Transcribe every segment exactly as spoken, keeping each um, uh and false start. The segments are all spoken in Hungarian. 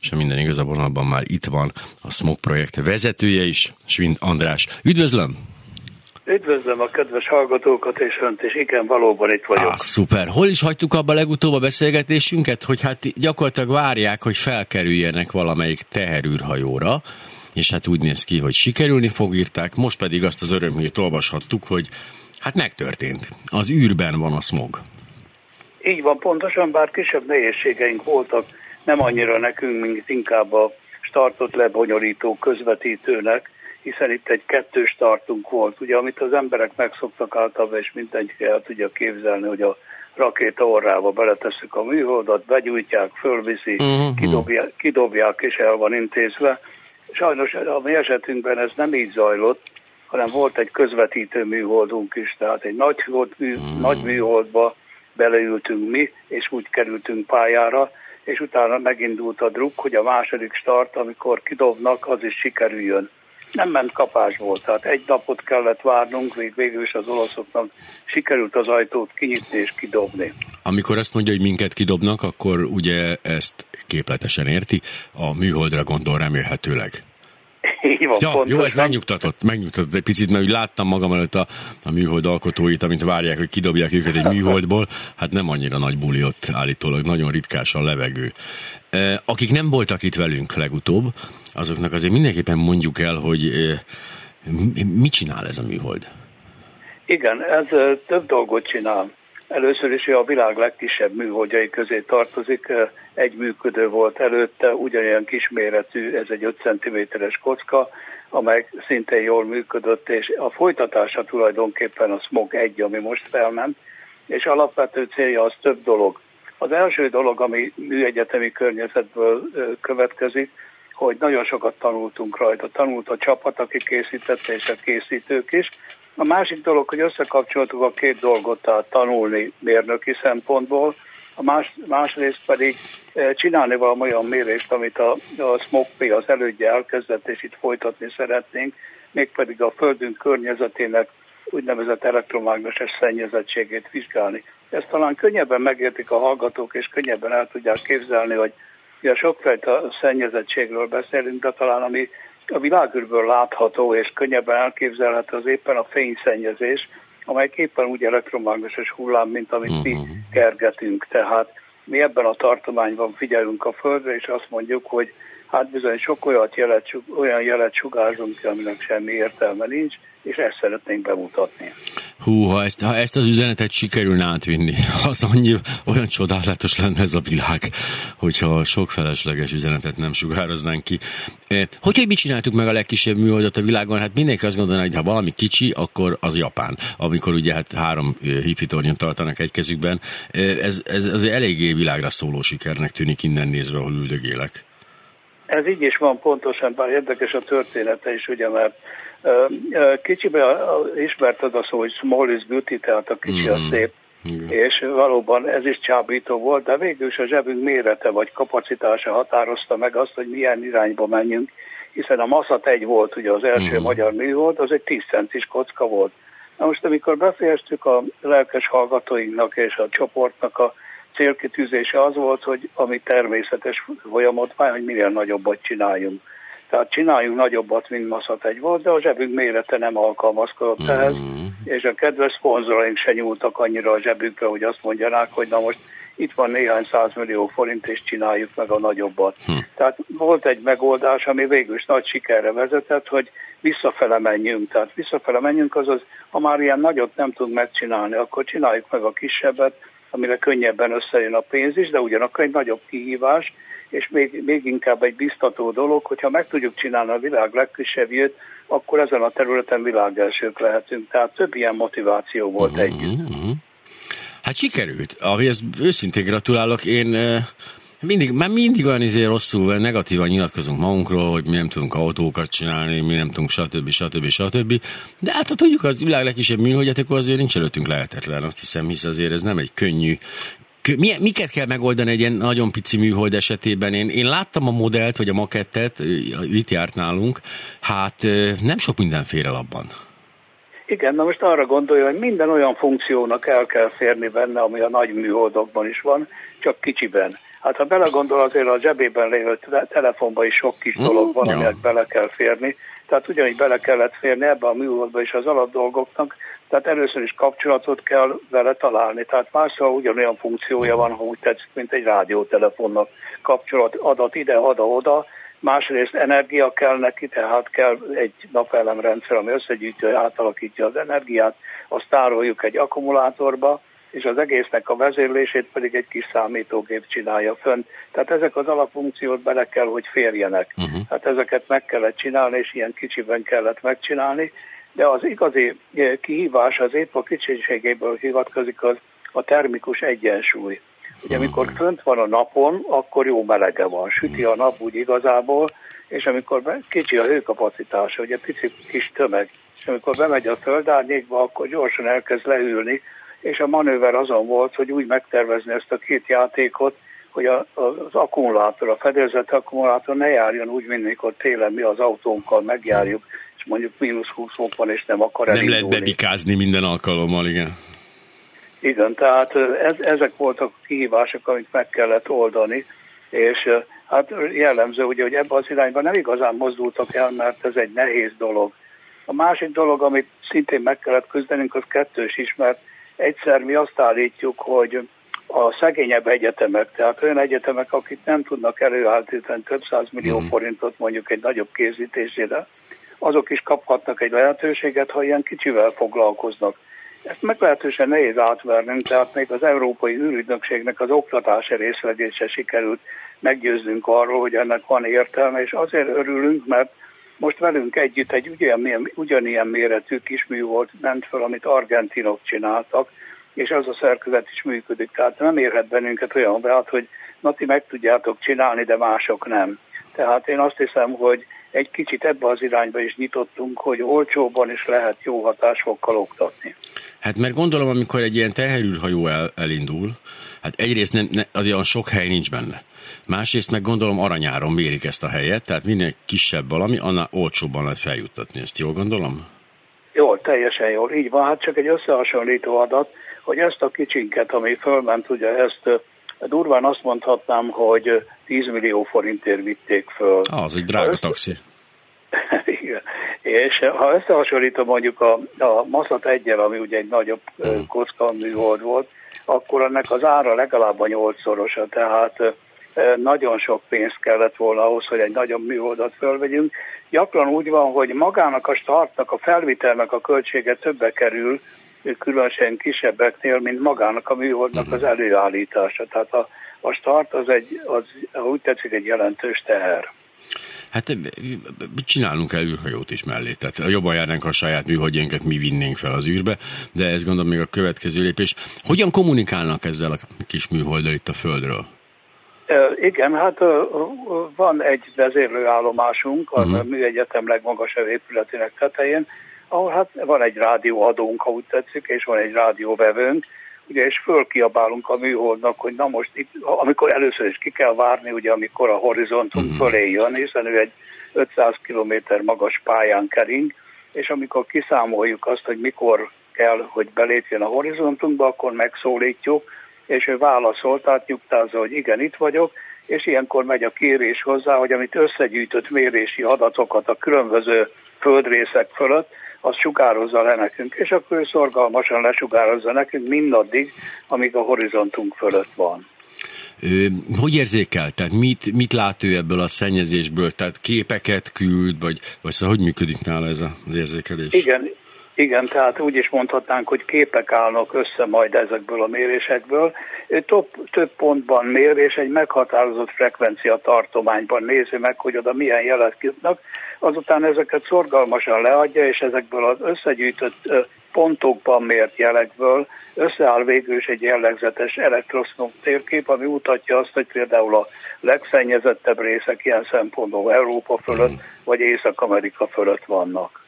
és a minden igaz a vonalban már itt van a Smog projekt vezetője is, Schwind András. Üdvözlöm! Üdvözlöm a kedves hallgatókat és önt, és igen, valóban itt vagyok. Ah, szuper. Hol is hagytuk abba legutóbb a beszélgetésünket, hogy hát gyakorlatilag várják, hogy felkerüljenek valamelyik teherűrhajóra, és hát úgy néz ki, hogy sikerülni fog, írták, most pedig azt az örömhírt olvashattuk, hogy hát megtörtént. Az űrben van a Smog. Így van, pontosan, bár kisebb nehézségeink voltak, nem annyira nekünk, mint inkább a startot lebonyolító közvetítőnek, hiszen itt egy kettős startunk volt. Ugye, amit az emberek megszoktak általában, és mindenki el tudja képzelni, hogy a rakéta orrába beletesszük a műholdat, begyújtják, fölviszi, uh-huh. kidobják, kidobják, és el van intézve. Sajnos a mi esetünkben ez nem így zajlott, hanem volt egy közvetítő műholdunk is, tehát egy nagy, mű, uh-huh. nagy műholdba beleültünk mi, és úgy kerültünk pályára, és utána megindult a druk, hogy a második start, amikor kidobnak, az is sikerüljön. Nem ment kapásból, tehát egy napot kellett várnunk, még végül is az olaszoknak sikerült az ajtót kinyitni és kidobni. Amikor azt mondja, hogy minket kidobnak, akkor ugye ezt képletesen érti, a műholdra gondol remélhetőleg. Így van, ja, jó, ez megnyugtatott, megnyugtatott egy picit, mert úgy láttam magam előtt a, a műhold alkotóit, amint várják, hogy kidobják őket egy műholdból, hát nem annyira nagy buli ott állítólag, nagyon ritkás a levegő. E, akik nem voltak itt velünk legutóbb, azoknak azért mindenképpen mondjuk el, hogy e, mit csinál ez a műhold? Igen, ez e, több dolgot csinál. Először is a világ legkisebb műholdjai közé tartozik, egy működő volt előtte, ugyanilyen kisméretű, ez egy öt centiméteres kocka, amely szintén jól működött, és a folytatása tulajdonképpen a Smog egy, ami most felment, és alapvető célja az több dolog. Az első dolog, ami műegyetemi környezetből következik, hogy nagyon sokat tanultunk rajta. Tanult a csapat, aki készítette, és a készítők is. A másik dolog, hogy összekapcsoltuk a két dolgot, tehát tanulni mérnöki szempontból, a más, másrészt pedig csinálni valami olyan mérést, amit a, a SMOG-P az elődje elkezdett, és itt folytatni szeretnénk, mégpedig a Földünk környezetének úgynevezett elektromágneses szennyezettségét vizsgálni. Ezt talán könnyebben megértik a hallgatók, és könnyebben el tudják képzelni, hogy ugye sokfajta szennyezettségről beszélünk, de talán ami a világűrből látható és könnyebben elképzelhető, az éppen a fényszennyezés, amely éppen úgy elektromágneses hullám, mint amit uh-huh. mi kergetünk. Tehát mi ebben a tartományban figyelünk a Földre, és azt mondjuk, hogy hát bizony sok olyat jelet, olyan jelet sugárzunk ki, aminek semmi értelme nincs, és ezt szeretnénk bemutatni. Hú, ha ezt, ha ezt az üzenetet sikerülne átvinni, az annyi, olyan csodálatos lenne ez a világ, hogyha sok felesleges üzenetet nem sugároznánk ki. Hogy, hogy mit csináltuk meg a legkisebb műholdat a világon? Hát mindenki azt gondolná, hogy ha valami kicsi, akkor az Japán. Amikor ugye hát három hippitornyot tartanak egy kezükben. Ez, ez azért eléggé világra szóló sikernek tűnik innen nézve, ahol üldögélek. Ez így is van pontosan, bár érdekes a története is, ugye, mert kicsiben ismert az a szó, hogy small is beauty, tehát a kicsi a szép, mm. és valóban ez is csábító volt, de végül is a zsebünk mérete vagy kapacitása határozta meg azt, hogy milyen irányba menjünk, hiszen a Maszat egy volt, ugye az első mm. magyar műhold, az egy tíz centis kocka volt. Na most, amikor befejeztük a lelkes hallgatóinknak és a csoportnak a célkitűzése az volt, hogy ami természetes folyamodvány, hogy minél nagyobbat csináljunk. Tehát csináljunk nagyobbat, mint Maszat egy volt, de a zsebünk mérete nem alkalmazkodott mm. ehhez, és a kedves szponzoraink se nyúltak annyira a zsebükre, hogy azt mondjanák, hogy na most itt van néhány százmillió forint, és csináljuk meg a nagyobbat. Mm. Tehát volt egy megoldás, ami végül is nagy sikerre vezetett, hogy visszafele menjünk. Tehát visszafele menjünk, azaz, ha már ilyen nagyot nem tudunk megcsinálni, akkor csináljuk meg a kisebbet, amire könnyebben összejön a pénz is, de ugyanakkor egy nagyobb kihívás, és még, még inkább egy biztató dolog, hogyha meg tudjuk csinálni a világ legkisebbjét, akkor ezen a területen világelsők lehetünk. Tehát több ilyen motiváció volt uh-huh, együtt. Uh-huh. Hát sikerült. Ahhoz őszintén gratulálok. Én mindig, már mindig olyan izé rosszul, negatívan nyilatkozunk magunkról, hogy mi nem tudunk autókat csinálni, mi nem tudunk stb. stb. stb. De hát ha tudjuk az világ legkisebb műholdját, akkor azért nincs előttünk lehetetlen, azt hiszem, hisz azért ez nem egy könnyű. Milyen, miket kell megoldani egy ilyen nagyon pici műhold esetében? Én, én láttam a modellt, vagy a makettet, itt járt nálunk, hát nem sok minden fér el abban. Igen, na most arra gondolja, hogy minden olyan funkciónak el kell férni benne, ami a nagy műholdokban is van, csak kicsiben. Hát ha belegondol, azért a zsebében lévő telefonban is sok kis dolog van, aminek bele kell férni. Tehát ugyanígy bele kellett férni ebbe a műholdba is az alapdolgoknak, tehát először is kapcsolatot kell vele találni. Tehát másszor ugyanolyan funkciója van, ha úgy tetszik, mint egy rádiótelefonnak. Kapcsolat, adat ide, ada-oda. Másrészt energia kell neki, tehát kell egy napelemrendszer, ami összegyűjtő, átalakítja az energiát, azt tároljuk egy akkumulátorba, és az egésznek a vezérlését pedig egy kis számítógép csinálja fönn. Tehát ezek az alapfunkciót bele kell, hogy férjenek. Uh-huh. Tehát ezeket meg kellett csinálni, és ilyen kicsiben kellett megcsinálni, de az igazi kihívás az épp a kicsiségéből hivatkozik az a termikus egyensúly. Ugye amikor fönt van a napon, akkor jó melege van, süti a nap úgy igazából, és amikor kicsi a hőkapacitása, ugye pici kis tömeg, és amikor bemegy a földárnyékba, akkor gyorsan elkezd leülni, és a manőver azon volt, hogy úgy megtervezni ezt a két játékot, hogy a, az akkumulátor, a fedélzett akkumulátor ne járjon úgy, mint mikor télen mi az autónkkal megjárjuk, és mondjuk mínusz húsz fok van, és nem akar elindulni. Nem lehet bebikázni minden alkalommal, igen. Igen, tehát ez, ezek voltak a kihívások, amit meg kellett oldani, és hát jellemző, ugye, hogy ebben az irányban nem igazán mozdultak el, mert ez egy nehéz dolog. A másik dolog, amit szintén meg kellett küzdenünk, az kettős is, mert egyszer mi azt állítjuk, hogy a szegényebb egyetemek, tehát olyan egyetemek, akik nem tudnak előállítani több százmillió mm. forintot mondjuk egy nagyobb készítésére, azok is kaphatnak egy lehetőséget, ha ilyen kicsivel foglalkoznak. Ezt meglehetősen nehéz átvernünk, tehát még az Európai űrügynökségnek az oktatási részlegét se sikerült meggyőznünk arról, hogy ennek van értelme, és azért örülünk, mert most velünk együtt egy ugyanilyen, ugyanilyen méretű kisműhold ment fel, amit argentinok csináltak, és az a szerkezet is működik. Tehát nem érhet bennünket olyan beát, hogy na ti meg tudjátok csinálni, de mások nem. Tehát én azt hiszem, hogy egy kicsit ebbe az irányba is nyitottunk, hogy olcsóban is lehet jó hatásfokkal oktatni. Hát mert gondolom, amikor egy ilyen teherűrhajó el, elindul, hát egyrészt nem, ne, azért olyan sok hely nincs benne. Másrészt meg gondolom aranyáron mérik ezt a helyet, tehát minél kisebb valami, annál olcsóbban lehet feljuttatni. Ezt jól gondolom? Jól, teljesen jól. Így van, hát csak egy összehasonlító adat, hogy ezt a kicsinket, ami fölment, ugye ezt durván azt mondhatnám, hogy tíz millió forintért vitték föl. Ah, az egy drága össze... taxi. Igen. És ha összehasonlítom mondjuk a, a Maszat egyel, ami ugye egy nagyobb mm. kocka műhold volt, akkor ennek az ára legalább a nyolcszorosa, tehát nagyon sok pénzt kellett volna ahhoz, hogy egy nagyobb műholdat fölvegyünk. Gyakran úgy van, hogy magának a startnak, a felvitelnek a költsége többe kerül, különösen kisebbeknél, mint magának a műholdnak az előállítása. Tehát a, a start az egy, az, úgy tetszik, egy jelentős teher. Hát mit csinálunk el űrhajót is mellé? Tehát jobban járnánk a saját műholdjainkat, mi vinnénk fel az űrbe, de ez gondolom még a következő lépés. Hogyan kommunikálnak ezzel a kis műholddal itt a Földről? Igen, hát van egy vezérlőállomásunk, az uh-huh. a Műegyetem legmagasabb épületének tetején, ahol hát van egy rádióadónk, ha úgy tetszik, és van egy rádióvevőnk, ugye, és fölkiabálunk a műholdnak, hogy na most itt, amikor először is ki kell várni, ugye, amikor a horizontunk uh-huh. fölé jön, hiszen ő egy ötszáz kilométer magas pályán kering, és amikor kiszámoljuk azt, hogy mikor kell, hogy belépjen a horizontunkba, akkor megszólítjuk, és ő válaszol, tehát nyugtázza, hogy igen, itt vagyok, és ilyenkor megy a kérés hozzá, hogy amit összegyűjtött mérési adatokat a különböző földrészek fölött, azt sugározza le nekünk, és akkor ő szorgalmasan lesugározza nekünk mindaddig, amíg a horizontunk fölött van. Ö, hogy érzékel? Tehát mit, mit lát ő ebből a szennyezésből? Tehát képeket küld, vagy, vagy szóval hogy működik nála ez az érzékelés? Igen, igen, tehát úgy is mondhatnánk, hogy képek állnak össze majd ezekből a mérésekből. Ő több, több pontban mér, és egy meghatározott frekvencia tartományban nézi meg, hogy oda milyen jelek jutnak. Azután ezeket szorgalmasan leadja, és ezekből az összegyűjtött pontokban mért jelekből összeáll végül is egy jellegzetes elektroszkóp térkép, ami mutatja azt, hogy például a legszennyezettebb részek ilyen szempontból Európa fölött, mm. vagy Észak-Amerika fölött vannak.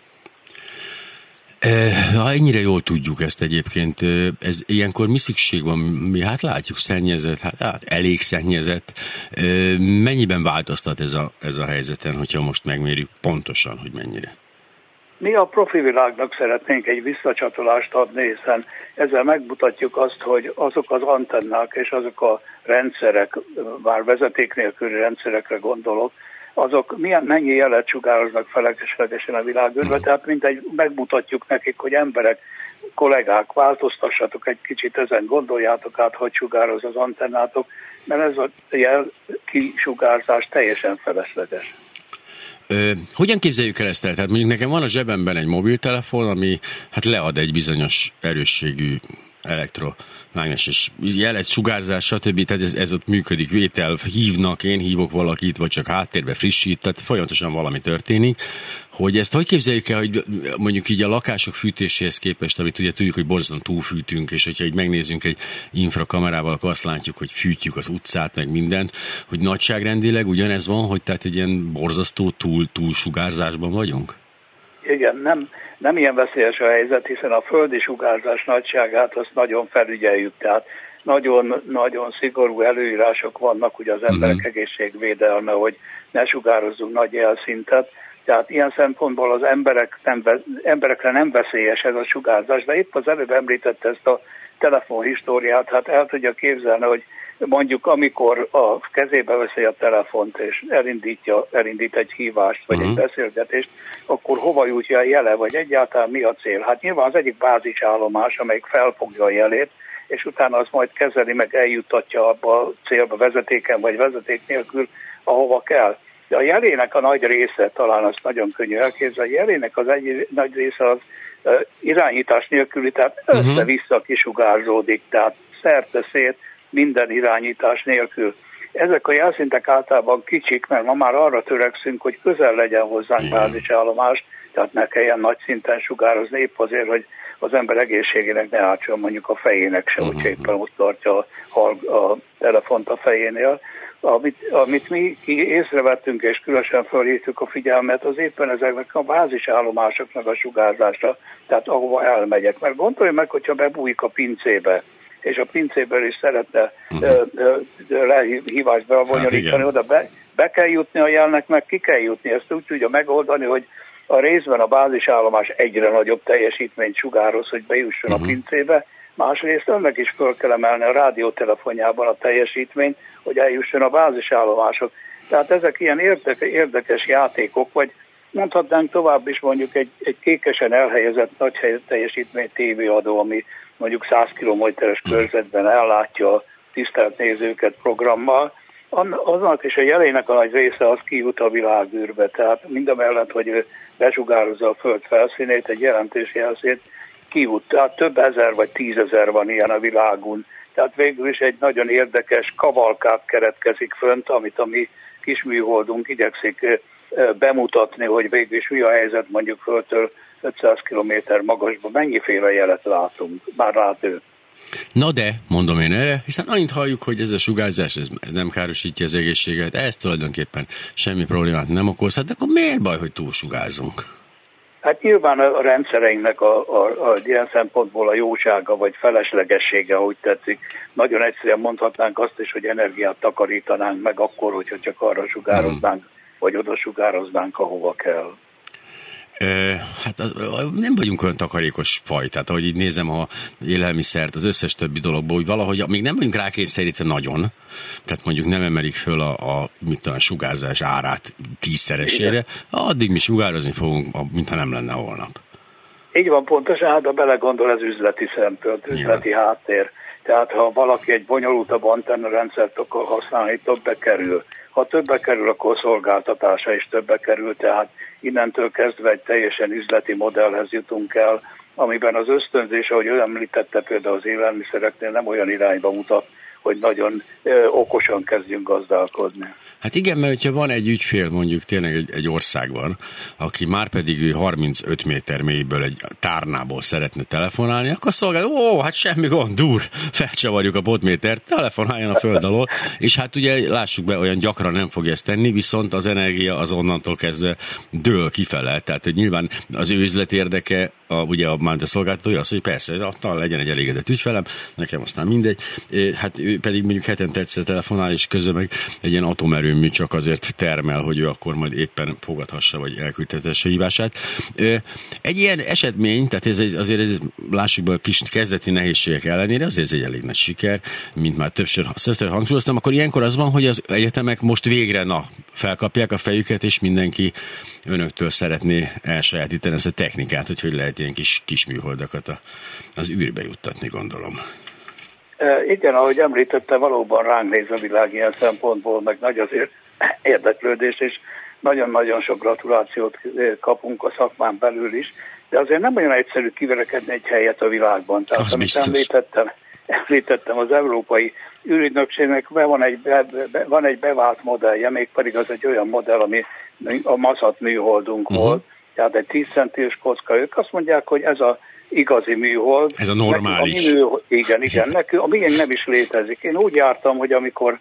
Ha ennyire jól tudjuk ezt egyébként, ez ilyenkor mi szükség van? Mi hát látjuk szennyezett, hát, hát elég szennyezett. Mennyiben változtat ez a, ez a helyzeten, hogyha most megmérjük pontosan, hogy mennyire? Mi a profi világnak szeretnénk egy visszacsatolást adni, hiszen ezzel megmutatjuk azt, hogy azok az antennák és azok a rendszerek, bár vezeték nélküli rendszerekre gondolok, azok milyen, mennyi jelet sugároznak feleslegesen a világűrbe, tehát mindegy, megmutatjuk nekik, hogy emberek, kollégák, változtassatok egy kicsit ezen, gondoljátok át, hogy sugároz az antennátok, mert ez a jel kisugárzás teljesen felesleges. Ö, hogyan képzeljük el ezt el? Tehát mondjuk nekem van a zsebemben egy mobiltelefon, ami hát lead egy bizonyos erősségű elektromágneses jelet, sugárzás, stb. Tehát ez, ez ott működik, vétel, hívnak, én hívok valakit, vagy csak háttérbe frissít, tehát folyamatosan valami történik. Hogy ezt hogy képzeljük el, hogy mondjuk így a lakások fűtéséhez képest, amit ugye tudjuk, hogy borzasztóan túlfűtünk, és hogyha így megnézzünk egy infrakamerával, akkor azt látjuk, hogy fűtjük az utcát, meg mindent, hogy nagyságrendileg ugyanez van, hogy tehát egy ilyen borzasztó túl, túlsugárzásban vagyunk? Igen, nem, nem ilyen veszélyes a helyzet, hiszen a földi sugárzás nagyságát azt nagyon felügyeljük, tehát nagyon, nagyon szigorú előírások vannak ugye az emberek uh-huh. egészségvédelme, hogy ne sugározzunk nagy jelszintet, tehát ilyen szempontból az emberek nem, emberekre nem veszélyes ez a sugárzás, de épp az előbb említette ezt a telefonhistóriát, hát el tudja képzelni, hogy mondjuk amikor a kezébe veszi a telefont és elindítja, elindít egy hívást vagy uh-huh. egy beszélgetést, akkor hova jutja a jele, vagy egyáltalán mi a cél? Hát nyilván az egyik bázisállomás, amelyik felfogja a jelét, és utána azt majd kezeli, meg eljuttatja abba a célba vezetéken vagy vezeték nélkül, ahova kell. De a jelének a nagy része, talán azt nagyon könnyű elképzelni, a jelének az egy nagy része az uh, irányítás nélküli, tehát uh-huh. össze-vissza kisugárzódik, tehát szerte szét, minden irányítás nélkül. Ezek a jelszintek általában kicsik, mert ma már arra törekszünk, hogy közel legyen hozzánk bázisállomás, tehát ne kelljen nagy szinten sugározni, épp azért, hogy az ember egészségének ne átson mondjuk a fejének se, hogy éppen ott tartja a, a telefont a fejénél. Amit, amit mi észrevettünk, és különösen felhívtuk a figyelmet, az éppen ezeknek a bázisállomásoknak a sugárzása, tehát ahova elmegyek. Mert gondolj meg, hogyha bebújik a pincébe, és a pincéből is szeretne uh-huh. hívást bebonyolítani, hát oda be, be kell jutni a jelnek, meg ki kell jutni. Ezt úgy tudja megoldani, hogy a részben a bázisállomás egyre nagyobb teljesítményt sugároz, hogy bejusson uh-huh. a pincébe, másrészt önnek is föl kell emelni a rádiótelefonjában a teljesítményt, hogy eljusson a bázisállomások. Tehát ezek ilyen érdekes, érdekes játékok, vagy mondhatnánk tovább is mondjuk egy, egy kékesen elhelyezett nagy teljesítmény tévéadó, ami mondjuk száz kilométeres körzetben ellátja a tisztelt nézőket programmal, aznak is a jelének a nagy része az kijut a világűrbe, tehát mindamellett, hogy ő besugározza a föld felszínét, egy jelentős jelszét kijut, tehát több ezer vagy tízezer van ilyen a világon, tehát végül is egy nagyon érdekes kavalkát keretkezik fönt, amit a mi kis műholdunk igyekszik bemutatni, hogy végül is mi a helyzet mondjuk földtől ötszáz kilométer magasban, mennyiféle jelet látunk, már lát ő. Na de, mondom én erre, hiszen annyit halljuk, hogy ez a sugárzás, ez, ez nem károsítja az egészséget, ez tulajdonképpen semmi problémát nem okozhat, de akkor miért baj, hogy túlsugárzunk? Hát nyilván a rendszereinknek a, a, a ilyen szempontból a jósága vagy feleslegessége, ahogy tetszik. Nagyon egyszerűen mondhatnánk azt is, hogy energiát takarítanánk meg akkor, hogyha csak arra sugároznánk, hmm. vagy oda sugároznánk, ahova kell. Hát nem vagyunk olyan takarékos faj, tehát ahogy így nézem a élelmiszert, az összes többi dologból, hogy valahogy még nem vagyunk rákényszerítve nagyon, tehát mondjuk nem emelik föl a, a, mit tudom, a sugárzás árát tízszeresére, addig mi sugározni fogunk, mintha nem lenne holnap. Így van, pontosan, hát ha belegondol, ez üzleti szempont, üzleti ja. háttér. Tehát ha valaki egy bonyolultabb antennarendszert akar használni, többe kerül. Ha többe kerül, akkor a szolgáltatása is többe kerül, tehát innentől kezdve egy teljesen üzleti modellhez jutunk el, amiben az ösztönzés, ahogy ő említette, például az élelmiszereknél nem olyan irányba mutat, hogy nagyon ö, okosan kezdjünk gazdálkodni. Hát igen, mert hogyha van egy ügyfél mondjuk tényleg egy, egy országban, aki már pedig ő harmincöt méter mélyből egy tárnából szeretne telefonálni, akkor szolgál, ó, hát semmi gond, dur, felcsavarjuk a potmétert, telefonáljon a föld alól, és hát ugye lássuk be, olyan gyakran nem fogja ezt tenni, viszont az energia az onnantól kezdve dől kifele, tehát hogy nyilván az ő üzlet érdeke, a, ugye a, már a szolgáltatója az, hogy persze, attól legyen egy elégedett ügyfelem, nekem aztán mindegy, hát ő ő pedig mondjuk hetente egyszer telefonál, és közben meg egy ilyen atomerőmű csak azért termel, hogy ő akkor majd éppen fogadhassa, vagy elküldhetesse hívását. Egy ilyen esetmény, tehát ez azért ez, lássuk be, a kis kezdeti nehézségek ellenére, azért ez egy elég nagy siker, mint már többször, többször hangsúlyoztam, akkor ilyenkor az van, hogy az egyetemek most végre, na, felkapják a fejüket, és mindenki önöktől szeretné elsajátítani ezt a technikát, hogy hogy lehet ilyen kis, kis műholdakat a, az űrbe juttatni, gondolom. E, igen, ahogy említette, valóban ránk néz a világ ilyen szempontból, meg nagy azért érdeklődés, és nagyon-nagyon sok gratulációt kapunk a szakmán belül is, de azért nem olyan egyszerű kiverekedni egy helyet a világban. Tehát az amit említettem, említettem, az Európai űrügynökségnek van egy, be, be, van egy bevált modellje, mégpedig az egy olyan modell, ami a Maszat műholdunk uh-huh. volt, tehát egy tíz centis kocka. Ők azt mondják, hogy ez a igazi műhold. Ez a normális. A műhold, igen, igen, nekünk, a miénk nem is létezik. Én úgy jártam, hogy amikor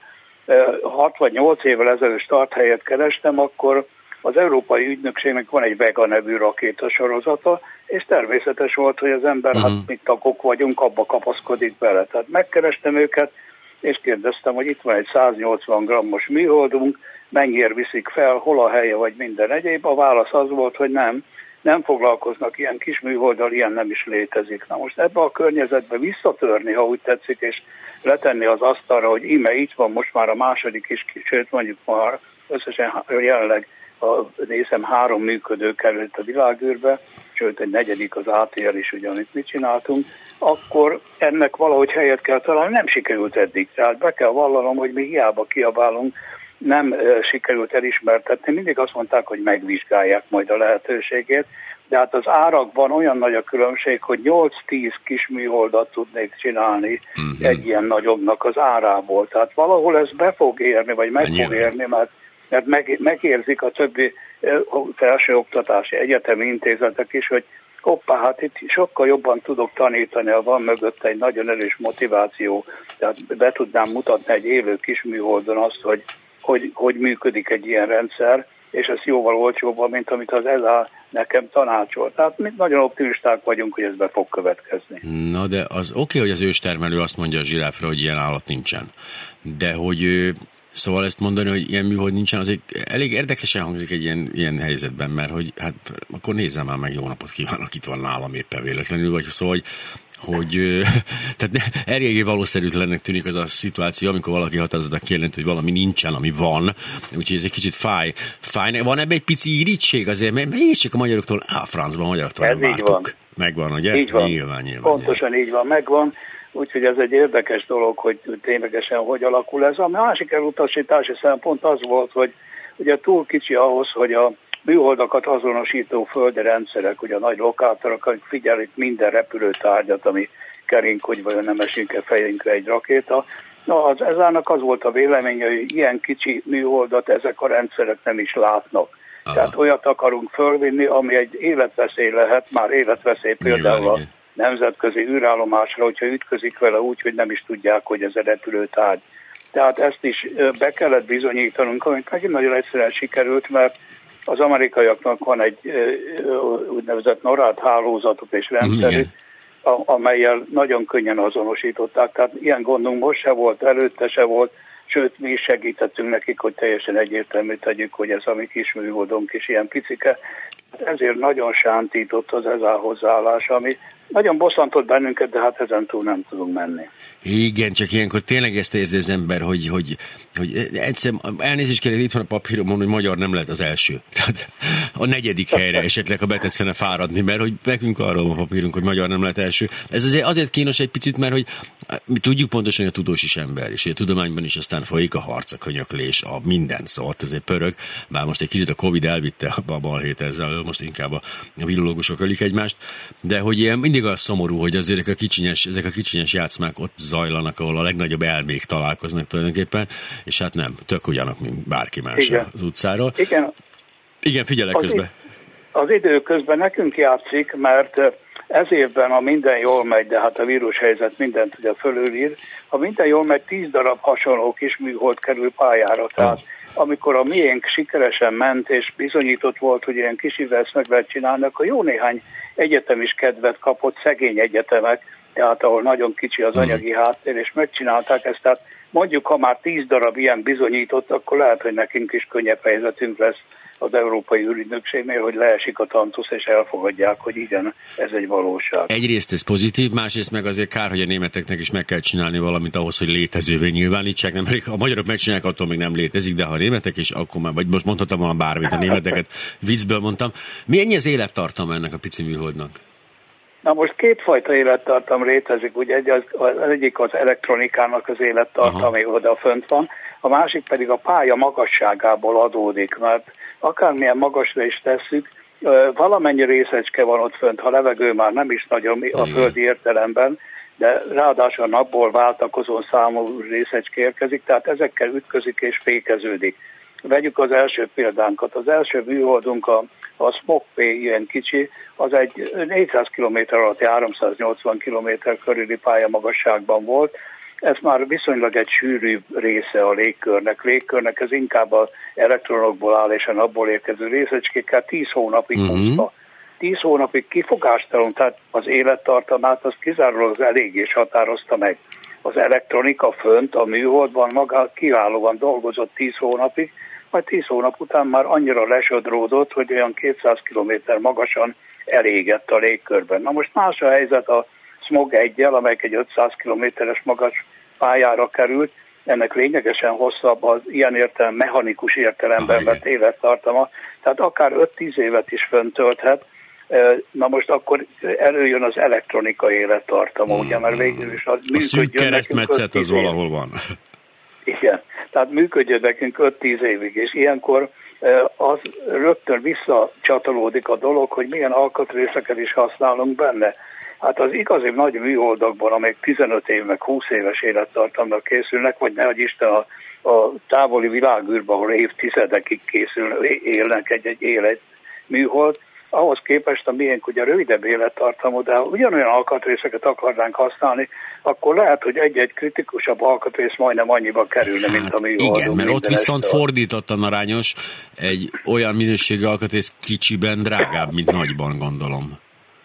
hat vagy nyolc évvel ezelőtt starthelyet kerestem, akkor az Európai Ügynökségnek van egy Vega nevű rakétasorozata, és természetes volt, hogy az ember, uh-huh. hát mi tagok vagyunk, abba kapaszkodik bele. Tehát megkerestem őket, és kérdeztem, hogy itt van egy száznyolcvan grammos műholdunk, mennyire viszik fel, hol a helye, vagy minden egyéb. A válasz az volt, hogy nem, nem foglalkoznak ilyen kis műholddal, ilyen nem is létezik. Na most ebbe a környezetbe visszatörni, ha úgy tetszik, és letenni az asztalra, hogy íme itt van most már a második is, sőt mondjuk már összesen jelenleg a, nézem, három működő került a világűrbe, sőt egy negyedik az á té el is, ugye, amit mi csináltunk, akkor ennek valahogy helyet kell találni, nem sikerült eddig. Tehát be kell vallanom, hogy mi hiába kiabálunk, nem uh, sikerült elismertetni. Mindig azt mondták, hogy megvizsgálják majd a lehetőségét, de hát az árakban olyan nagy a különbség, hogy nyolc-tíz kis műholdat tudnék csinálni uh-huh. egy ilyen nagyobbnak az árából. Tehát valahol ez be fog érni, vagy meg fog érni, mert, mert meg, megérzik a többi uh, felsőoktatási egyetemi intézetek is, hogy hoppá, hát itt sokkal jobban tudok tanítani, ha van mögött egy nagyon erős motiváció, tehát be tudnám mutatni egy élő kis műholdon azt, hogy Hogy, hogy működik egy ilyen rendszer, és ez jóval olcsóbban, mint amit az e es á nekem tanácsolt. Tehát mi nagyon optimisták vagyunk, hogy ez be fog következni. Na de az oké, okay, hogy az őstermelő azt mondja a zsiráfra, hogy ilyen állat nincsen. De hogy szóval ezt mondani, hogy ilyen műhold nincsen, az egy elég érdekesen hangzik egy ilyen, ilyen helyzetben, mert hogy hát akkor nézzem már meg, jó napot kívánok, itt van nálam éppen véletlenül, vagy szóval, hogy hogy tehát eléggé valószerűtlennek tűnik az a szituáció, amikor valaki határozottan kijelent, hogy valami nincsen, ami van, úgyhogy ez egy kicsit fáj. fáj. Van ebbe egy pici irítség azért, mert mégiscsak a magyaroktól, á, francban a magyaroktól nem vártuk. Megvan, ugye? Így van. Nyilván, nyilván. Pontosan nyilván. Így van, megvan. Úgyhogy ez egy érdekes dolog, hogy ténylegesen hogy alakul ez. A másik elutasítási szempont az volt, hogy ugye túl kicsi ahhoz, hogy a műholdakat azonosító földi rendszerek, ugye a nagy lokátorok, amik figyelik minden repülőtárgyat, ami kering, hogy vajon nem esik-e fejünkre egy rakéta. Na, az e es á-nak az volt a véleménye, hogy ilyen kicsi műholdat ezek a rendszerek nem is látnak. Aha. Tehát olyat akarunk fölvinni, ami egy életveszély lehet, már életveszély például a nemzetközi űrállomásra, hogyha ütközik vele úgy, hogy nem is tudják, hogy ez a repülőtárgy. Tehát ezt is be kellett bizonyítanunk, amit megint nagyon egyszerűen sikerült, mert az amerikaiaknak van egy úgynevezett NORAD hálózatuk és rendszerük, amellyel nagyon könnyen azonosították. Tehát ilyen gondunk most se volt, előtte se volt, sőt, mi is segítettünk nekik, hogy teljesen egyértelmű tegyük, hogy ez a mi kis műholdunk is ilyen picike. Ezért nagyon sántított az e es á hozzáállása, ami nagyon bosszantott bennünket, de hát ezen túl nem tudunk menni. Igen, csak ilyenkor tényleg ezt érzi az ember, hogy, hogy, hogy egyszer elnézést kérlek, itt van a papíromon, hogy magyar nem lehet az első. Tehát a negyedik helyre esetleg, ha betetszene fáradni, mert hogy nekünk arról van a papírunk, hogy magyar nem lehet első. Ez azért, azért kínos egy picit, mert hogy mi tudjuk pontosan, hogy a tudós is ember, és a tudományban is aztán folyik a harc, a könyöklés, a minden szót, azért pörög, bár most egy kicsit a Covid elvitte a balhét ezzel, most inkább a virológusok ölik egymást, de hogy ilyen mindig az szomorú, hogy azért ezek a kicsinyes, ezek a kicsinyes játszmák ott zajlanak, ahol a legnagyobb elmék találkoznak tulajdonképpen, és hát nem, tök ugyanak, mint bárki más Igen. az utcáról. Igen, Igen, figyelek az közben. Id- az idő közben nekünk játszik, mert ez évben, ha minden jól megy, de hát a vírushelyzet mindent ugye fölülír, ha minden jól megy, tíz darab hasonló kis műhold kerül pályára. Tehát oh. amikor a miénk sikeresen ment, és bizonyított volt, hogy ilyen kisivel ezt meg lehet csinálni, akkor jó néhány egyetem is kedvet kapott, szegény egyetemek, tehát ahol nagyon kicsi az anyagi háttér, és megcsinálták ezt, tehát mondjuk, ha már tíz darab ilyen bizonyított, akkor lehet, hogy nekünk is könnyebb helyzetünk lesz az Európai Ürügynökségnél, hogy leesik a tantusz, és elfogadják, hogy igen, ez egy valóság. Egyrészt ez pozitív, másrészt meg azért kár, hogy a németeknek is meg kell csinálni valamit ahhoz, hogy létezővé nyilvánítsák. Nem, a magyarok megcsinálják, attól még nem létezik, de ha a németek is, akkor már, vagy most mondhatom volna bármit, a németeket viccből mondtam. Mi ennyi az élettartama ennek a pici műholdnak? Na most kétfajta élettartam létezik, ugye egy az, az egyik az elektronikának az élettartam, ami oda fönt van, a másik pedig a pálya magasságából adódik, mert akármilyen magasra is tesszük, valamennyi részecske van ott fönt, ha levegő már nem is nagyon a földi értelemben, de ráadásul a napból váltakozó számú részecske érkezik, tehát ezekkel ütközik és fékeződik. Vegyük az első példánkat. Az első műholdunk, a, a Smog P ilyen kicsi, az egy négyszáz kilométer alatti háromszáznyolcvan kilométer körüli pályamagasságban volt. Ez már viszonylag egy sűrű része a légkörnek. Légkörnek ez inkább az elektronokból áll, és a napból érkező részecskékkel tíz hónapig húzta. Uh-huh. tíz hónapig kifogástalan, tehát az élettartamát az kizárólag az elégés határozta meg. Az elektronika fönt a műholdban maga kiválóan dolgozott tíz hónapig, majd tíz hónap után már annyira lesodródott, hogy olyan kétszáz kilométer magasan elégett a légkörben. Na most más a helyzet a Smog egyel, amelyik egy ötszáz kilométeres magas pályára került, ennek lényegesen hosszabb az ilyen értelem, mechanikus értelemben vett élettartama, tehát akár öt-tíz évet is föntölthet. Na most akkor előjön az elektronika élettartama, hmm. ugye, mert végül is az a szűk keresztmetszet az valahol van. Igen, tehát működjön nekünk öt-tíz évig, és ilyenkor az rögtön visszacsatolódik a dolog, hogy milyen alkatrészeket is használunk benne. Hát az igazi nagy műholdakban, amelyek tizenöt év meg húsz éves élettartamnak készülnek, vagy nehogy Isten a, a távoli világűrben, ahol évtizedekig készül, élnek egy-egy élet műhold, ahhoz képest a miénk ugye rövidebb élettartamú, de ha ugyanolyan alkatrészeket akarnánk használni, akkor lehet, hogy egy-egy kritikusabb alkatrész majdnem annyiba kerülne, mint a műholdunk. Igen, mert ott viszont fordítottan arányos, egy olyan minőségű alkatrész kicsiben drágább, mint nagyban, gondolom.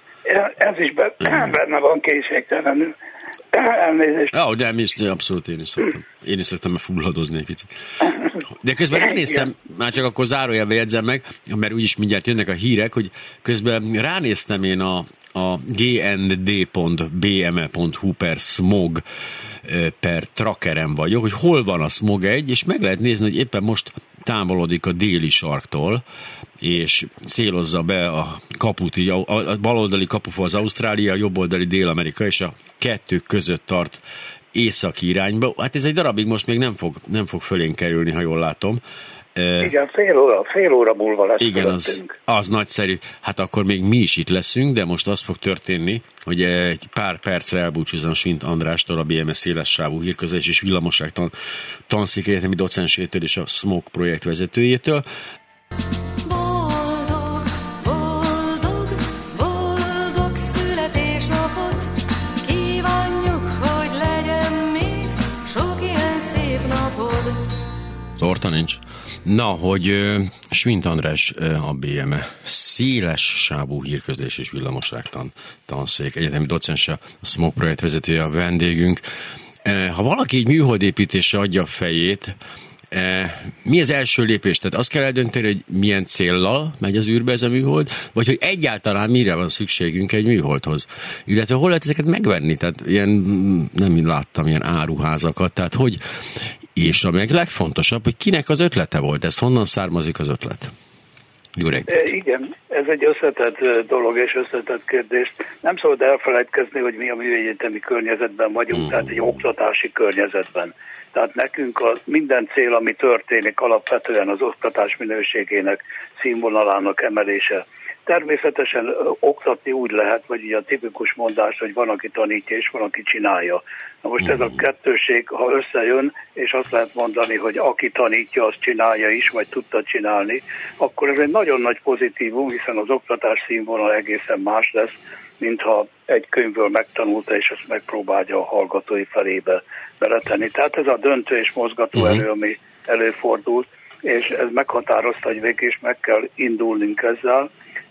Ez is be, benne van készségtelenül. Elnézést. Ja, de is, abszolút én is szoktam. Én is szoktam fulladozni egy picit. De közben ránéztem, már csak akkor zárójelbe jegyzem meg, mert úgyis mindjárt jönnek a hírek, hogy közben ránéztem én a, a gnd pont b m e pont h u per smog per trackerem vagyok, hogy hol van a Smog egy, és meg lehet nézni, hogy éppen most távolodik a déli sarktól, és célozza be a kaput, így a, a baloldali kapufa az Ausztrália, a jobboldali Dél-Amerika, és a kettő között tart északi irányba. Hát ez egy darabig most még nem fog, nem fog fölénk kerülni, ha jól látom. Igen, fél óra, fél óra múlva lesz. Igen, az, az nagyszerű. Hát akkor még mi is itt leszünk, de most az fog történni, hogy egy pár percre elbúcsúzom Schwindt Andrástól, a bé em es szélessávú hírközlés és villamosságtan tanszék egyetemi docensétől és a Smog projekt vezetőjétől. Torta nincs. Na, hogy uh, Schwindt András, uh, a bé em e széles sávú hírközlés és villamosságtan tanszék egyetemi docense, a Smog projekt vezetője a vendégünk. Uh, ha valaki egy műholdépítésre adja a fejét, uh, mi az első lépés? Tehát azt kell eldönteni, hogy milyen céllal megy az űrbe ez a műhold, vagy hogy egyáltalán mire van szükségünk egy műholdhoz. Illetve hol lehet ezeket megvenni? Tehát ilyen, nem láttam ilyen áruházakat, tehát hogy és ami legfontosabb, hogy kinek az ötlete volt, ez honnan származik az ötlet? Jó reggelt. Igen, ez egy összetett dolog és összetett kérdés. Nem szabad elfelejtkezni, hogy mi a műegyetemi környezetben vagyunk, mm. tehát egy oktatási környezetben. Tehát nekünk a minden cél, ami történik, alapvetően az oktatás minőségének, színvonalának emelése. Természetesen oktatni úgy lehet, vagy így a tipikus mondás, hogy van, aki tanítja, és van, aki csinálja. Na most ez a kettőség, ha összejön, és azt lehet mondani, hogy aki tanítja, az csinálja is, vagy tudta csinálni, akkor ez egy nagyon nagy pozitívum, hiszen az oktatás színvonal egészen más lesz, mintha egy könyvből megtanulta, és ezt megpróbálja a hallgatói felébe beletenni. Tehát ez a döntő és mozgató erő, ami előfordult, és ez meghatározta, hogy végig is meg kell indulnunk ezzel.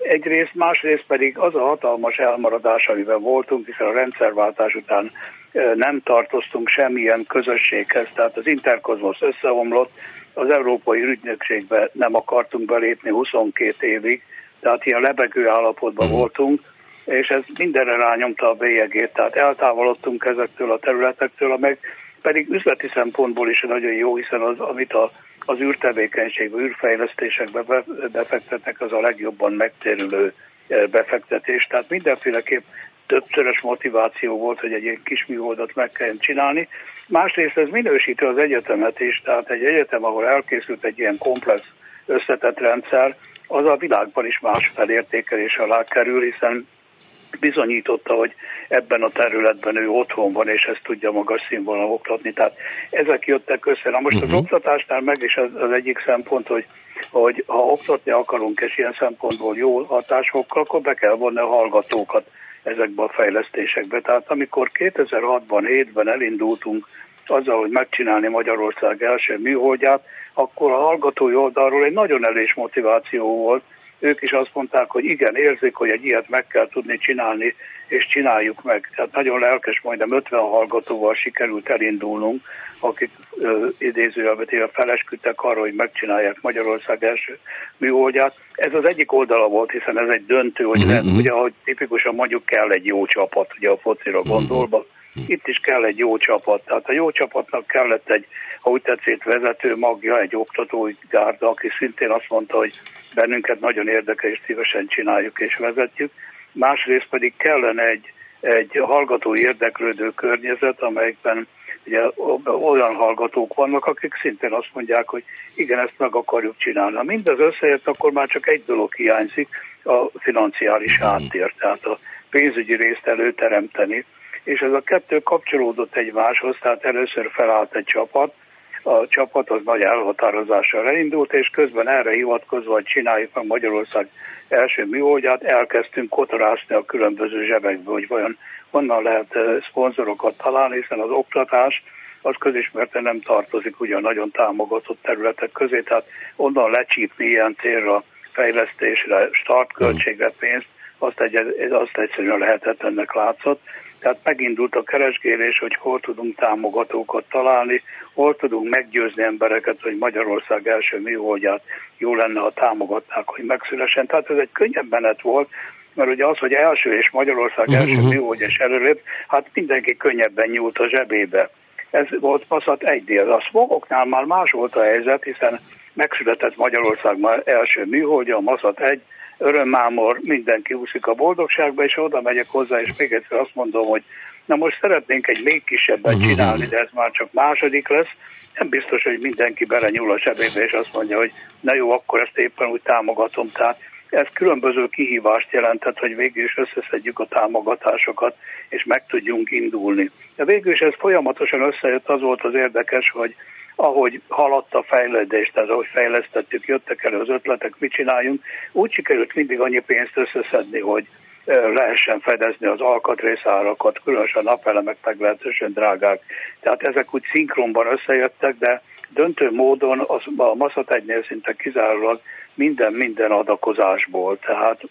egyrészt, másrészt pedig az a hatalmas elmaradás, amiben voltunk, hiszen a rendszerváltás után nem tartoztunk semmilyen közösséghez, tehát az Interkozmosz összeomlott, az Európai Ügynökségbe nem akartunk belépni huszonkét évig, tehát ilyen lebegő állapotban uh-huh. voltunk, és ez mindenre rányomta a bélyegét, tehát eltávolodtunk ezektől a területektől, meg pedig üzleti szempontból is nagyon jó, hiszen az, amit a, az űrtevékenységbe, űrfejlesztésekbe befektetnek, az a legjobban megtérülő befektetés, tehát mindenféleképp többszörös motiváció volt, hogy egy ilyen kis műholdat meg kell csinálni. Másrészt ez minősíti az egyetemet is, tehát egy egyetem, ahol elkészült egy ilyen komplex összetett rendszer, az a világban is más felértékelés alá kerül, hiszen bizonyította, hogy ebben a területben ő otthon van, és ezt tudja magas színvonalon oktatni. Tehát ezek jöttek össze. Na most uh-huh. az oktatásnál meg is az, az egyik szempont, hogy, hogy ha oktatni akarunk, és ilyen szempontból jó hatásokkal, akkor be kell vonni a hallgatókat ezekbe a fejlesztésekbe. Tehát amikor kétezer-hatban, hétben elindultunk azzal, hogy megcsinálni Magyarország első műholdját, akkor a hallgatói oldalról egy nagyon erős motiváció volt. Ők is azt mondták, hogy igen, érzik, hogy egy ilyet meg kell tudni csinálni, és csináljuk meg. Tehát nagyon lelkes, majdnem ötven hallgatóval sikerült elindulnunk, akik idézőjelben felesküdtek arra, hogy megcsinálják Magyarország első műholdját. Ez az egyik oldala volt, hiszen ez egy döntő, hogy mm-hmm. lehet, ugye, ahogy tipikusan mondjuk kell egy jó csapat, ugye a focira gondolva, mm-hmm. itt is kell egy jó csapat. Tehát a jó csapatnak kellett egy, ha úgy tetszett, vezető magja, egy oktatói gárda, aki szintén azt mondta, hogy bennünket nagyon érdekel, és szívesen csináljuk és vezetjük. Másrészt pedig kellene egy, egy hallgató érdeklődő környezet, amelyikben ugye olyan hallgatók vannak, akik szintén azt mondják, hogy igen, ezt meg akarjuk csinálni. Ha mindez összeért, akkor már csak egy dolog hiányzik, a financiális háttér, tehát a pénzügyi részt előteremteni. És ez a kettő kapcsolódott egymáshoz, tehát először felállt egy csapat, a csapat az nagy elhatározással elindult, és közben erre hivatkozva, hogy csináljuk meg Magyarország első műholdját, elkezdtünk kotorászni a különböző zsebekbe, hogy vajon honnan lehet szponzorokat találni, hiszen az oktatás az közismerten nem tartozik ugyan nagyon támogatott területek közé, tehát onnan lecsípni ilyen célra, fejlesztésre, startköltségre pénzt, azt, egy, azt egyszerűen lehetetlennek látszott. Tehát megindult a keresgélés, hogy hol tudunk támogatókat találni, hol tudunk meggyőzni embereket, hogy Magyarország első műholdját jó lenne, ha támogatnák, hogy megszülessen. Tehát ez egy könnyebb menet volt, mert ugye az, hogy első és Magyarország uh-huh. első műholdja és előlép, hát mindenki könnyebben nyúlt a zsebébe. Ez volt Maszat egy dél. A Smogoknál már más volt a helyzet, hiszen megszületett Magyarország már első műholdja, a Maszat egy, örömmámor, mindenki úszik a boldogságba, és oda megyek hozzá, és még egyszer azt mondom, hogy na most szeretnénk egy még kisebbet csinálni, de ez már csak második lesz. Nem biztos, hogy mindenki belenyúl a zsebébe, és azt mondja, hogy na jó, akkor ezt éppen úgy támogatom. Tehát ez különböző kihívást jelentett, hogy végül is összeszedjük a támogatásokat, és meg tudjunk indulni. De végül is ez folyamatosan összejött, az volt az érdekes, hogy ahogy haladt a fejlődés, tehát ahogy fejlesztettük, jöttek elő az ötletek, mit csináljunk, úgy sikerült mindig annyi pénzt összeszedni, hogy lehessen fedezni az alkatrészárakat, különösen a napelemek meglehetősen drágák. Tehát ezek úgy szinkronban összejöttek, de döntő módon az, a Maszat egynél szinte kizárólag minden-minden adakozásból. Tehát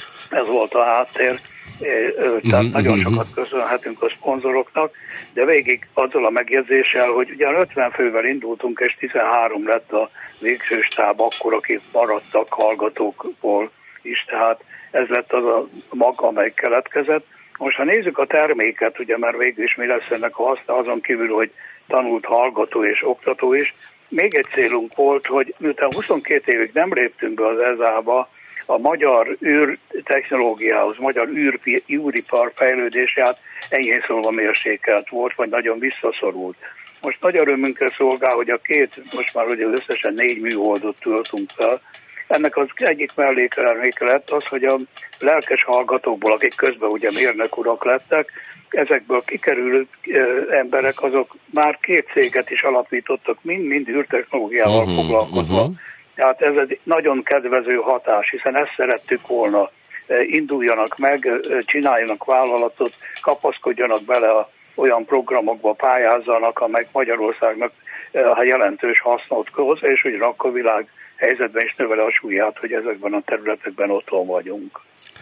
ez volt a háttér. Tehát mm-hmm. nagyon sokat köszönhetünk a szponzoroknak, de végig azzal a megjegyzéssel, hogy ugyan ötven fővel indultunk, és tizenhárom lett a végső stáb, akkor, akik maradtak hallgatókból is, tehát ez lett az a mag, amely keletkezett. Most ha nézzük a terméket, ugye már végül is mi lesz ennek a haszna, azon kívül, hogy tanult hallgató és oktató is, még egy célunk volt, hogy miután huszonkét évig nem léptünk be az e zé á-ba, a magyar űrtechnológiához, magyar űr, űripar fejlődését enyhén szólva mérsékelt volt, vagy nagyon visszaszorult. Most nagy örömünkre szolgál, hogy a két, most már ugye összesen négy műholdat töltünk fel. Ennek az egyik mellékterméke lett az, hogy a lelkes hallgatókból, akik közben ugye mérnök urak lettek, ezekből kikerülő emberek, azok már két céget is alapítottak, mind-mind űrtechnológiával uh-huh, foglalkozva. Uh-huh. Tehát ez egy nagyon kedvező hatás, hiszen ezt szerettük volna. Induljanak meg, csináljanak vállalatot, kapaszkodjanak bele a olyan programokba, pályázzanak, amelyek Magyarországnak jelentős hasznot hoz, és ugye akkor világ helyzetben is növeli a súlyát, hogy ezekben a területekben otthon vagyunk.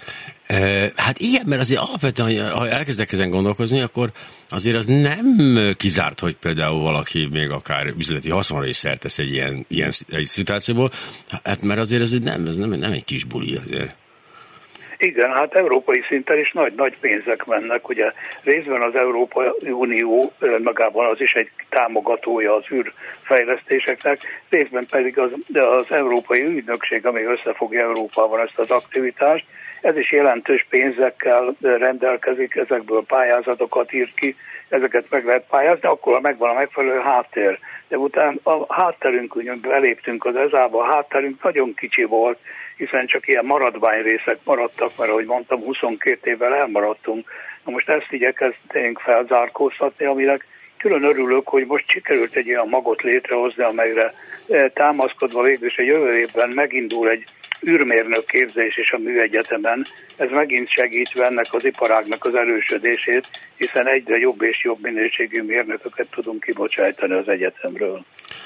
Hát igen, mert azért alapvetően, ha elkezdek ezen gondolkozni, akkor azért az nem kizárt, hogy például valaki még akár üzleti haszonra is szert tesz egy ilyen, ilyen egy szituációból, hát mert azért ez nem, ez nem, nem egy kis buli azért. Igen, hát európai szinten is nagy-nagy pénzek mennek, ugye részben az Európai Unió magában az is egy támogatója az űrfejlesztéseknek, részben pedig az, az Európai Ügynökség, ami összefogja Európában ezt az aktivitást. Ez is jelentős pénzekkel rendelkezik, ezekből pályázatokat írt ki, ezeket meg lehet pályázni, akkor megvan a megfelelő háttér. De utána a hátterünk, beléptünk az ezába, a hátterünk nagyon kicsi volt, hiszen csak ilyen maradványrészek maradtak, mert ahogy mondtam, huszonkét évvel elmaradtunk. Na most ezt igyekeztünk felzárkóztatni, aminek külön örülök, hogy most sikerült egy olyan magot létrehozni, amelyre támaszkodva végül is a jövő évben megindul egy űrmérnök képzés is a műegyetemen. Ez megint segítve ennek az iparágnak az erősödését, hiszen egyre jobb és jobb minőségű mérnököket tudunk kibocsájtani az egyetemről.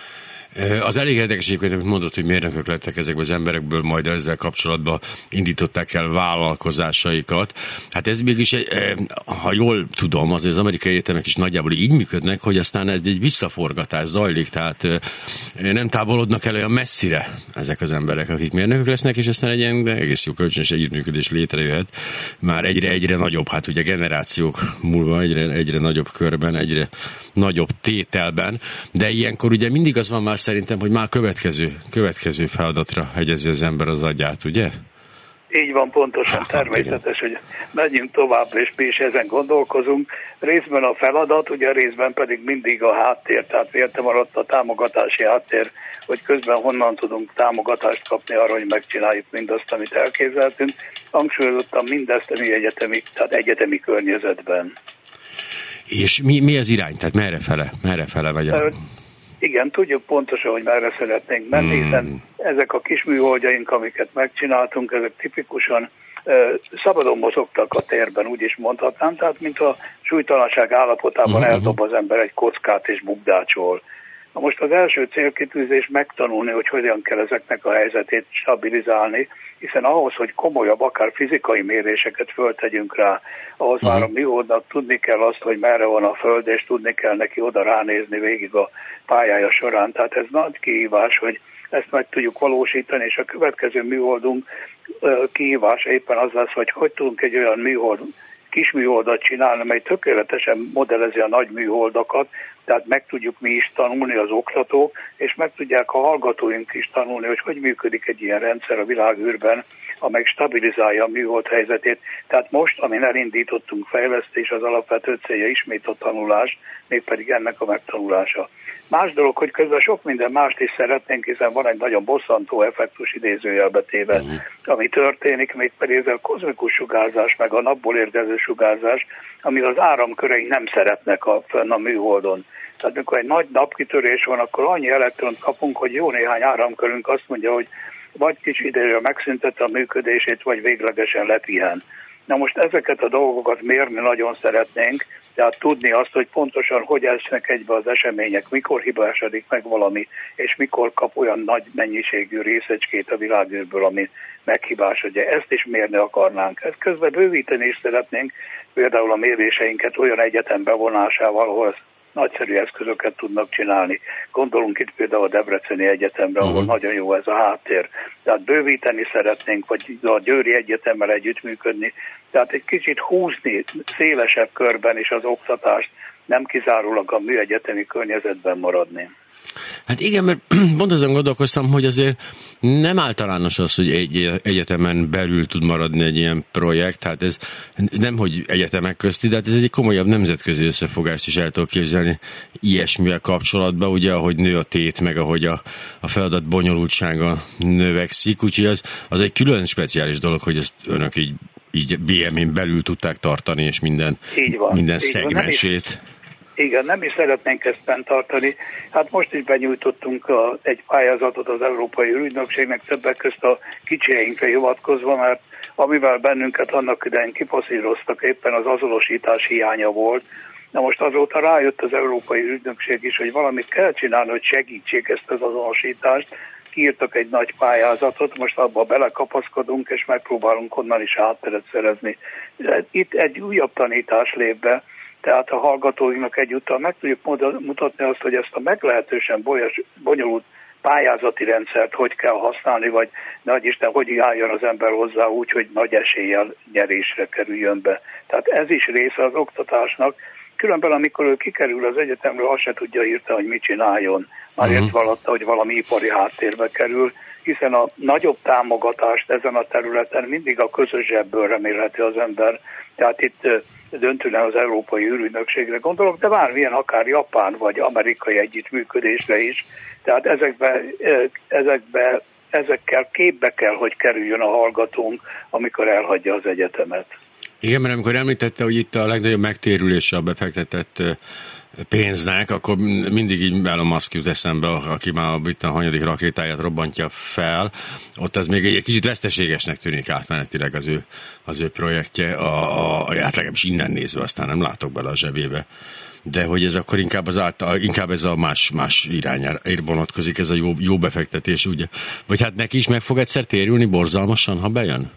Az elég érdekes egyébként, amit mondott, hogy mérnökök lettek ezekből az emberekből, majd ezzel kapcsolatban indították el vállalkozásaikat. Hát ez mégis, ha jól tudom, azért az amerikai egyetemek is nagyjából így működnek, hogy aztán ez egy visszaforgatás zajlik, tehát nem távolodnak el olyan messzire ezek az emberek, akik mérnökök lesznek, és aztán egy ilyen egész jó kölcsönös együttműködés létrejöhet. Már egyre-egyre nagyobb, hát ugye generációk múlva egyre, egyre nagyobb körben, egyre nagyobb tételben, de ilyenkor ugye mindig az van már szerintem, hogy már következő, következő feladatra hegyezi az ember az agyát, ugye? Így van, pontosan, természetes, hogy megyünk tovább, és mi is ezen gondolkozunk. Részben a feladat, ugye részben pedig mindig a háttér, tehát érte maradt a támogatási háttér, hogy közben honnan tudunk támogatást kapni arra, hogy megcsináljuk mindazt, amit elképzeltünk. Hangsúlyozottam mindezt a mi egyetemi, tehát egyetemi környezetben. És mi, mi az irány? Tehát merre fele? Merre fele megy az? Igen, tudjuk pontosan, hogy merre szeretnénk menni, hmm. hiszen ezek a kis műholdjaink, amiket megcsináltunk, ezek tipikusan uh, szabadon mozogtak a térben, úgy is mondhatnám, tehát mint a súlytalanság állapotában hmm. eldob az ember egy kockát és bukdácsol. Na most az első célkitűzés megtanulni, hogy hogyan kell ezeknek a helyzetét stabilizálni, hiszen ahhoz, hogy komolyabb, akár fizikai méréseket föltegyünk rá, ahhoz uh-huh. már a műholdnak tudni kell azt, hogy merre van a Föld, és tudni kell neki oda ránézni végig a pályája során. Tehát ez nagy kihívás, hogy ezt meg tudjuk valósítani, és a következő műholdunk kihívása éppen az lesz, hogy hogy tudunk egy olyan műhold, kis műholdat csinálni, amely tökéletesen modellezi a nagy műholdakat, tehát meg tudjuk mi is tanulni, az oktatók, és meg tudják a hallgatóink is tanulni, hogy hogy működik egy ilyen rendszer a világűrben, amely stabilizálja a műhold helyzetét. Tehát most, amin elindítottunk fejlesztés, az alapvető célja ismét a tanulás, mégpedig ennek a megtanulása. Más dolog, hogy közben sok minden mást is szeretnénk, hiszen van egy nagyon bosszantó effektus idézőjelbe téve, uh-huh. ami történik, mégpedig ez a kozmikus sugárzás, meg a napból érkező sugárzás, amivel az áramköreink nem szeretnek a, fenn a műholdon. Tehát amikor egy nagy napkitörés van, akkor annyi elektront kapunk, hogy jó néhány áramkörünk azt mondja, hogy vagy kicsi időre megszüntette a működését, vagy véglegesen lepihen. Na most ezeket a dolgokat mérni nagyon szeretnénk, tehát tudni azt, hogy pontosan hogy esnek egybe az események, mikor hibásodik meg valami, és mikor kap olyan nagy mennyiségű részecskét a világűrből, ami meghibásodja. Ezt is mérni akarnánk. Ezt közben bővíteni is szeretnénk, például a méréseinket olyan egyetem bevonásával, ahol nagyszerű eszközöket tudnak csinálni. Gondolunk itt például a Debreceni Egyetemre, ahol uh-huh. nagyon jó ez a háttér. Tehát bővíteni szeretnénk, vagy a Győri Egyetemmel együttműködni. Tehát egy kicsit húzni szélesebb körben is az oktatást, nem kizárólag a műegyetemi környezetben maradni. Hát igen, mert pont azon gondolkoztam, hogy azért nem általános az, hogy egy egyetemen belül tud maradni egy ilyen projekt, hát ez nem, hogy egyetemek közti, de hát ez egy komolyabb nemzetközi összefogást is el tudok képzelni ilyesmivel kapcsolatban, ugye, ahogy nő a tét, meg ahogy a, a feladat bonyolultsága növekszik, úgyhogy az, az egy külön speciális dolog, hogy ezt önök így, így bé em en belül tudták tartani, és minden, van, minden szegmensét. Igen, nem is szeretnénk ezt fenntartani. Hát most is benyújtottunk a, egy pályázatot az Európai Ügynökségnek, többek közt a kicsijeinkre hivatkozva, mert amivel bennünket annak idején kipasszíroztak, éppen az azonosítás hiánya volt. Na most azóta rájött az Európai Ügynökség is, hogy valamit kell csinálni, hogy segítsék ezt az azonosítást, kiírtak egy nagy pályázatot, most abba belekapaszkodunk, és megpróbálunk onnan is hátteret szerezni. Itt egy újabb tanítás lép be, tehát a hallgatóinknak egyúttal meg tudjuk mutatni azt, hogy ezt a meglehetősen bolyas, bonyolult pályázati rendszert hogy kell használni, vagy nagy Isten, hogy álljon az ember hozzá úgy, hogy nagy eséllyel nyerésre kerüljön be. Tehát ez is része az oktatásnak. Különben, amikor ő kikerül az egyetemről, azt se tudja írta, hogy mit csináljon. Már uh-huh. értve alatta, hogy valami ipari háttérbe kerül, hiszen a nagyobb támogatást ezen a területen mindig a közös zsebből remélheti az ember. Tehát itt döntően az Európai űrügynökségre gondolok, de bármilyen akár japán vagy amerikai együttműködésre is. Tehát ezekbe, ezekbe, ezekkel képbe kell, hogy kerüljön a hallgatónk, amikor elhagyja az egyetemet. Igen, mert amikor említette, hogy itt a legnagyobb megtérülése a befektetett pénznek, akkor mindig így Elon Musk jut eszembe, aki már itt a hanyadik rakétáját robbantja fel. Ott az még egy kicsit veszteségesnek tűnik átmenetileg az ő, az ő projektje, a, a, legalábbis innen nézve, aztán nem látok bele a zsebébe. De hogy ez akkor inkább, az által, inkább ez a más, más irányára vonatkozik, ez a jó, jó befektetés, ugye? Vagy hát neki is meg fog egyszer térülni borzalmasan, ha bejön?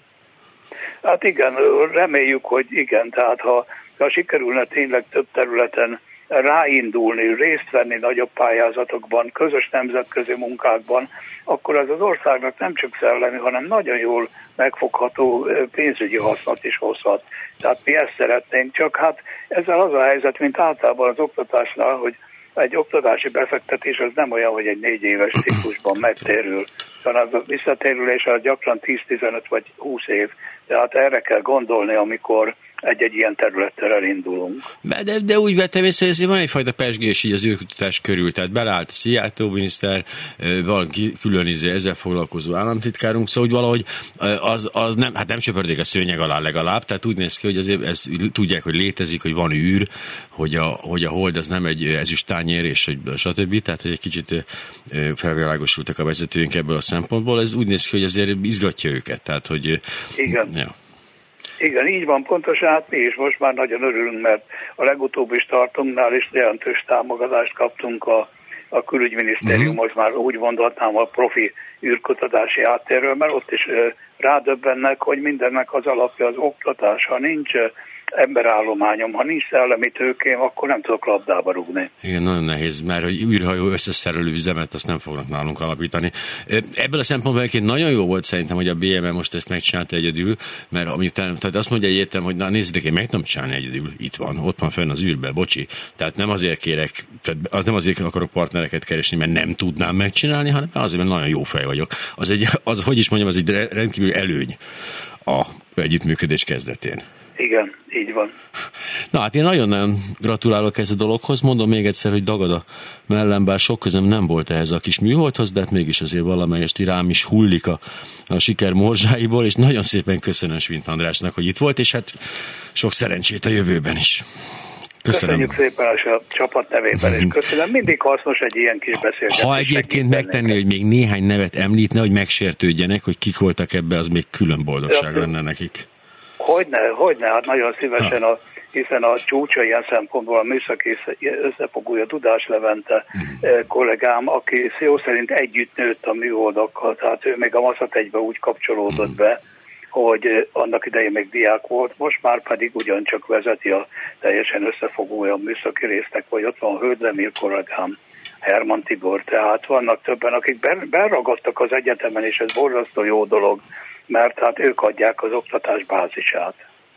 Hát igen, reméljük, hogy igen, tehát ha, ha sikerülne tényleg több területen ráindulni, részt venni nagyobb pályázatokban, közös nemzetközi munkákban, akkor ez az országnak nem csak szellemi, hanem nagyon jól megfogható pénzügyi hasznot is hozhat. Tehát mi ezt szeretnénk, csak hát ezzel az a helyzet, mint általában az oktatásnál, hogy egy oktatási befektetés az nem olyan, hogy egy négy éves ciklusban megtérül, hanem a visszatérülés az gyakran tíz-tizenöt vagy húsz év. Tehát erre kell gondolni, amikor egy-egy ilyen területtel elindulunk. De, de úgy vettem észre, hogy van egyfajta pezsgés így az űrkutatás körül, tehát beleállt a Szijjártó miniszter, van külön izé ezzel foglalkozó államtitkárunk, szóval hogy valahogy az, az nem, hát nem söpörték a szőnyeg alá legalább, tehát úgy néz ki, hogy azért ezt tudják, hogy létezik, hogy van űr, hogy a, hogy a hold az nem egy ezüsttányér, és hogy stb. Tehát, hogy egy kicsit felvilágosultak a vezetőink ebből a szempontból, ez úgy néz ki, hogy azért izgatja őket, tehát, hogy... Igen. Ja. Igen, így van pontosan, hát mi is most már nagyon örülünk, mert a legutóbbi startunknál is jelentős támogatást kaptunk a, a külügyminisztérium, uh-huh. most már úgy mondhatnám a profi űrkutatási áttérről, mert ott is uh, rádöbbennek, hogy mindennek az alapja az oktatás. Ha nincs uh, emberállományom, ha nincs szellemi tőkém, akkor nem tudok labdába rúgni. Igen, nagyon nehéz, mert hogy űrhajó összeszerelő üzemet azt nem fognak nálunk alapítani. Ebből a szempontból egyébként nagyon jó volt szerintem, hogy a bé em e most ezt megcsinálta egyedül, mert amit, tehát azt mondja egyetem, hogy na nézzétek, én meg tudom csinálni egyedül, itt van, ott van fenn az űrbe, bocsi. Tehát nem azért kérek, tehát nem azért akarok partnereket keresni, mert nem tudnám megcsinálni, hanem azért, mert nagyon jó fej vagyok. Az egy, az, hogy is mondjam, az egy rendkívül előny a együttműködés kezdetén. Igen, így van. Na hát én nagyon-nagyon gratulálok ez a dologhoz, mondom még egyszer, hogy dagad a mellem, bár sok közöm nem volt ehhez a kis műholdhoz, de hát mégis azért valamelyest rám is hullik a, a siker morzsáiból, és nagyon szépen köszönöm Schwindt Andrásnak, hogy itt volt, és hát sok szerencsét a jövőben is. Köszönöm. Köszönjük szépen a csapat nevében, és köszönöm. Mindig hasznos egy ilyen kis beszélgetés. Ha egyébként megtenni, hogy még néhány nevet említne, hogy megsértődjenek, hogy kik voltak ebbe, az még külön boldogság lenne nekik. Hogyne, hogyne, hát nagyon szívesen, a, hiszen a csúcsa ilyen szempontból a műszaki összefogója Tudás Levente uh-huh. kollégám, aki szó szerint együtt nőtt a műholdakkal, tehát ő még a Maszat egybe úgy kapcsolódott uh-huh. be, hogy annak idején még diák volt, most már pedig ugyancsak vezeti a teljesen összefogója a műszaki résznek, vagy ott van Höldemir kollégám, Herman Tibor, tehát vannak többen, akik beragadtak az egyetemen, és ez borzasztó jó dolog, mert hát ők adják az oktatás bázisát.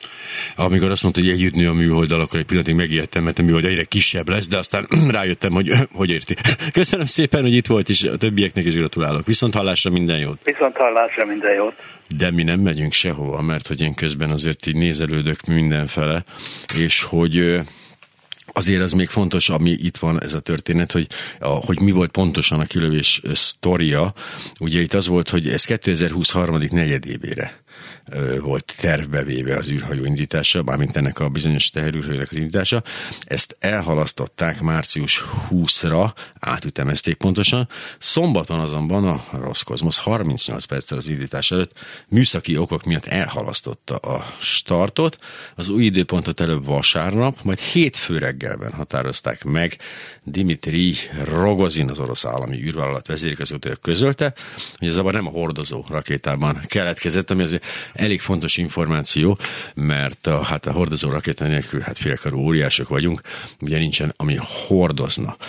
Amikor azt mondta, hogy együtt nő a műholddal, akkor egy pillanatig megijedtem, mert a műhold egyre kisebb lesz, de aztán rájöttem, hogy hogy érti. Köszönöm szépen, hogy itt volt, és a többieknek is gratulálok. Viszont hallásra minden jót. Viszont hallásra minden jót. De mi nem megyünk sehova, mert hogy én közben azért így nézelődök mindenfele, és hogy... Azért az még fontos, ami itt van ez a történet, hogy, a, hogy mi volt pontosan a kilövés sztoria. Ugye itt az volt, hogy ez kétezer-húsz harmadik negyedévére volt tervbe véve az űrhajó indítása, bármint ennek a bizonyos teherűrhajónak az indítása. Ezt elhalasztották március huszadikára, átütemezték pontosan. Szombaton azonban a Roszkozmosz harmincnyolc perccel az indítás előtt műszaki okok miatt elhalasztotta a startot. Az új időpontot előbb vasárnap, majd hétfő reggelben határozták meg. Dimitrij Rogozin, az orosz állami űrvállalat vezérigazgatója közölte, hogy ez abban nem a hordozó rakétában keletkezett, ami azért elég fontos információ, mert a, hát a hordozó rakéta nélkül hát félkarú óriások vagyunk, ugye nincsen, ami hordozna.